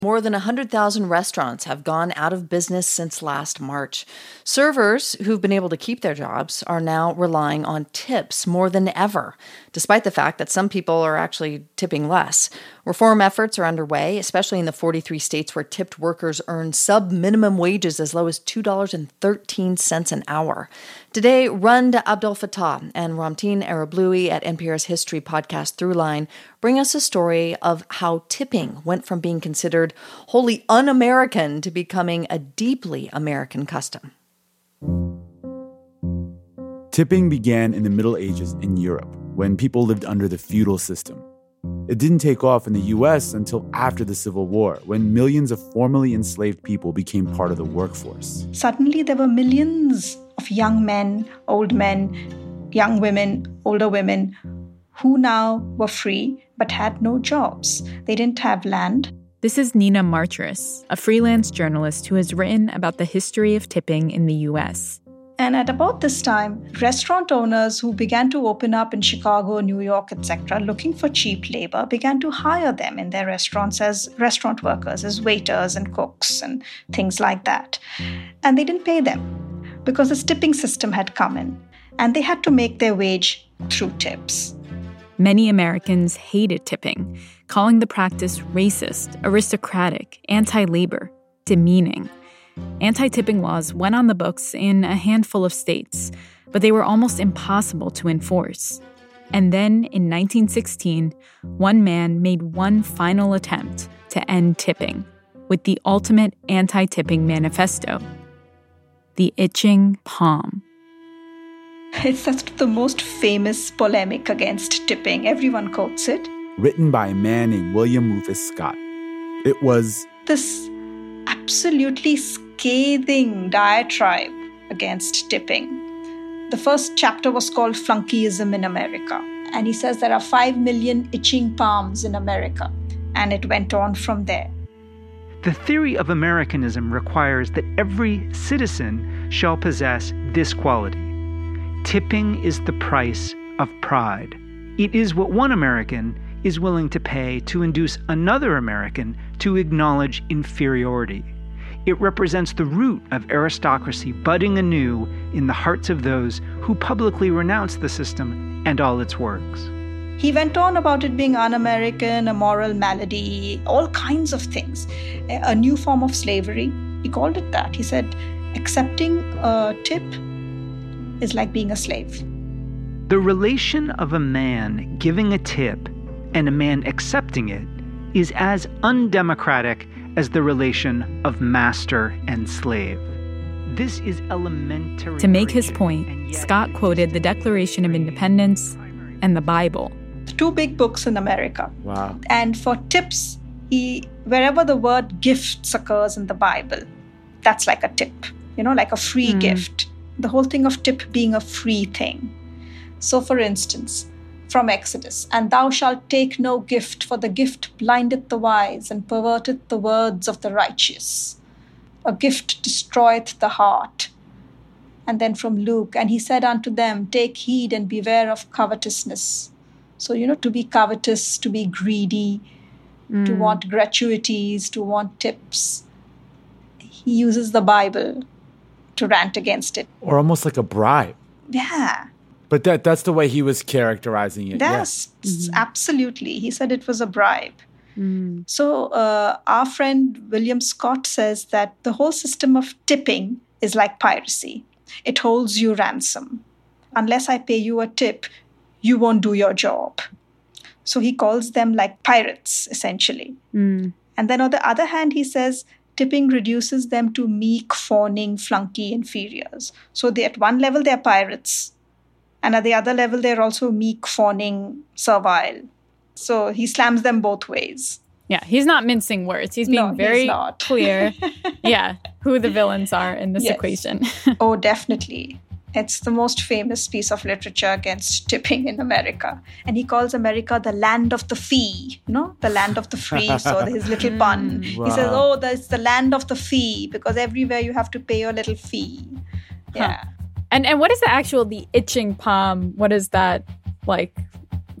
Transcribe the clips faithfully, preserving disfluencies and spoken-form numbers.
More than one hundred thousand restaurants have gone out of business since last March. Servers who've been able to keep their jobs are now relying on tips more than ever, despite the fact that some people are actually tipping less. Reform efforts are underway, especially in the forty-three states where tipped workers earn sub-minimum wages as low as two dollars and thirteen cents an hour. Today, Rund Abdel Fattah and Ramtin Arablouei at N P R's history podcast Throughline bring us a story of how tipping went from being considered wholly un-American to becoming a deeply American custom. Tipping began in the Middle Ages in Europe, when people lived under the feudal system. It didn't take off in the U S until after the Civil War, when millions of formerly enslaved people became part of the workforce. Suddenly, there were millions of young men, old men, young women, older women, who now were free but had no jobs. They didn't have land. This is Nina Martyrus, a freelance journalist who has written about the history of tipping in the U S. And at about this time, restaurant owners who began to open up in Chicago, New York, et cetera, looking for cheap labor, began to hire them in their restaurants as restaurant workers, as waiters and cooks and things like that. And they didn't pay them because this tipping system had come in, and they had to make their wage through tips. Many Americans hated tipping, calling the practice racist, aristocratic, anti-labor, demeaning. Anti-tipping laws went on the books in a handful of states, but they were almost impossible to enforce. And then, in nineteen sixteen, one man made one final attempt to end tipping with the ultimate anti-tipping manifesto, the Itching Palm. It's the most famous polemic against tipping. Everyone quotes it. Written by a man named William Rufus Scott. It was this absolutely scathing diatribe against tipping. The first chapter was called Flunkyism in America. And he says there are five million itching palms in America. And it went on from there. The theory of Americanism requires that every citizen shall possess this quality. Tipping is the price of pride. It is what one American is willing to pay to induce another American to acknowledge inferiority. It represents the root of aristocracy budding anew in the hearts of those who publicly renounce the system and all its works. He went on about it being un-American, a moral malady, all kinds of things. A new form of slavery. He called it that. He said, accepting a tip is like being a slave. The relation of a man giving a tip and a man accepting it is as undemocratic as the relation of master and slave. This is elementary. To make his point, Scott quoted the Declaration of Independence and the Bible. Two big books in America. Wow. And for tips, he, wherever the word gifts occurs in the Bible, that's like a tip, you know, like a free mm. gift. The whole thing of tip being a free thing. So, for instance, from Exodus, and thou shalt take no gift, for the gift blindeth the wise and perverteth the words of the righteous. A gift destroyeth the heart. And then from Luke, and he said unto them, take heed and beware of covetousness. So, you know, to be covetous, to be greedy, mm. to want gratuities, to want tips. He uses the Bible to rant against it. Or almost like a bribe. Yeah. But that that's the way he was characterizing it. Yes, yes. Mm-hmm. Absolutely. He said it was a bribe. Mm. So uh, our friend William Scott says that the whole system of tipping is like piracy. It holds you ransom. Unless I pay you a tip, you won't do your job. So he calls them like pirates, essentially. Mm. And then on the other hand, he says tipping reduces them to meek, fawning, flunky inferiors. So they, at one level, they're pirates. And at the other level, they're also meek, fawning, servile. So he slams them both ways. Yeah, he's not mincing words. He's being no, very he's not. clear, yeah, who the villains are in this yes. equation. Oh, definitely. It's the most famous piece of literature against tipping in America. And he calls America the land of the fee, you know, the land of the free. So his little pun. Wow. He says, oh, that's the land of the fee, because everywhere you have to pay your little fee. Yeah. Huh. And and what is the actual, the itching palm? What is that like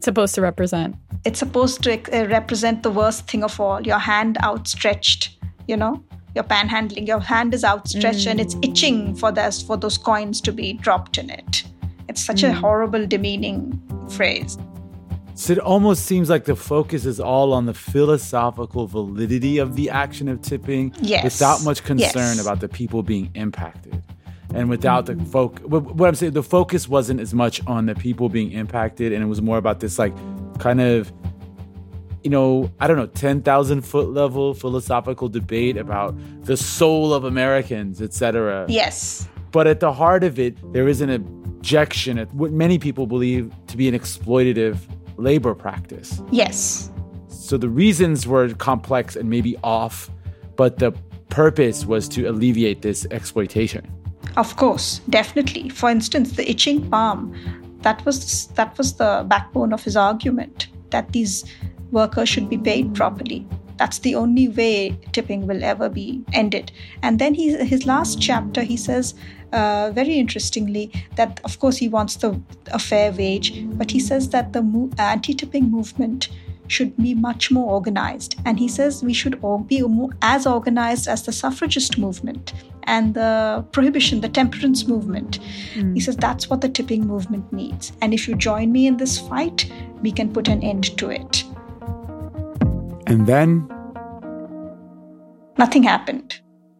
supposed to represent? It's supposed to uh, represent the worst thing of all, your hand outstretched, you know, you're panhandling, your hand is outstretched mm. and it's itching for, this, for those coins to be dropped in it. It's such mm. a horrible, demeaning phrase. So it almost seems like the focus is all on the philosophical validity of the action of tipping yes. without much concern yes. about the people being impacted. And without the focus, what I'm saying, the focus wasn't as much on the people being impacted, and it was more about this like kind of, you know, I don't know, ten thousand foot level philosophical debate about the soul of Americans, et cetera. Yes. But at the heart of it, there is an objection at what many people believe to be an exploitative labor practice. Yes. So the reasons were complex and maybe off, but the purpose was to alleviate this exploitation. Of course, definitely. For instance, the itching palm, that was that was the backbone of his argument, that these workers should be paid properly. That's the only way tipping will ever be ended. And then he, his last chapter, he says, uh, very interestingly, that of course he wants the a fair wage, but he says that the mo- anti-tipping movement should be much more organized. And he says we should all be as organized as the suffragist movement and the prohibition, the temperance movement. Mm. He says that's what the tipping movement needs. And if you join me in this fight, we can put an end to it. And then? Nothing happened.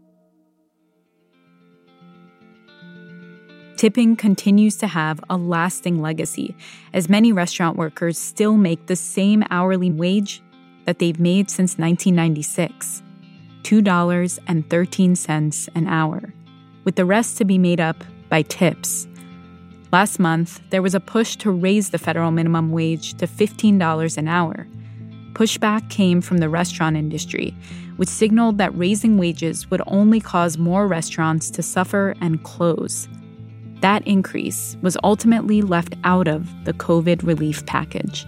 Tipping continues to have a lasting legacy, as many restaurant workers still make the same hourly wage that they've made since nineteen ninety-six, two dollars and thirteen cents an hour, with the rest to be made up by tips. Last month, there was a push to raise the federal minimum wage to fifteen dollars an hour. Pushback came from the restaurant industry, which signaled that raising wages would only cause more restaurants to suffer and close. That increase was ultimately left out of the COVID relief package.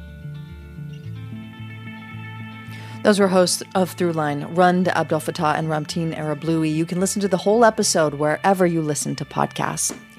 Those were hosts of Throughline, Rund Abdelfatah and Ramtin Arablouei. You can listen to the whole episode wherever you listen to podcasts.